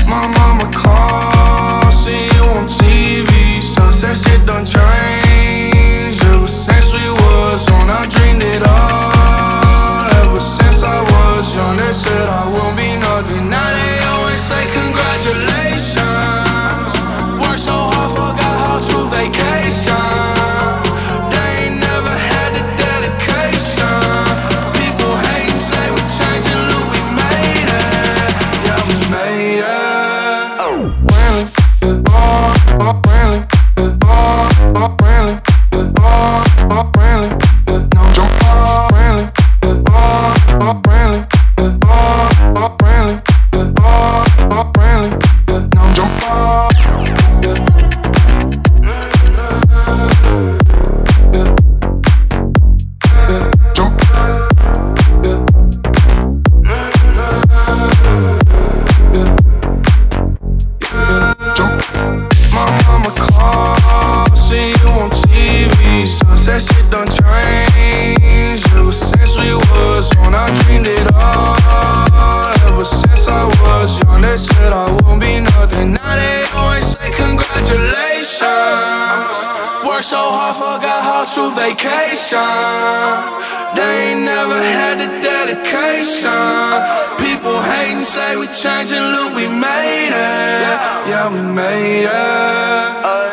My mama called, see you on TV. Sunset shit done changed. Ever since we was on, I dreamed it all. Ever since I was young, they said I won't be nothing. Now they always say congratulations. Worked so hard, forgot how to vacation. They ain't never had the dedication. People hate and say we changing, look, we made it. Yeah, we made it. Sunset shit done changed. Ever since we was on, I dreamed it all. Ever since I was young, they said I won't be nothing. Now they always say congratulations. Worked so hard, forgot how to vacation. They ain't never had the dedication. People hate and say we changing, look, we made it. Yeah, we made it.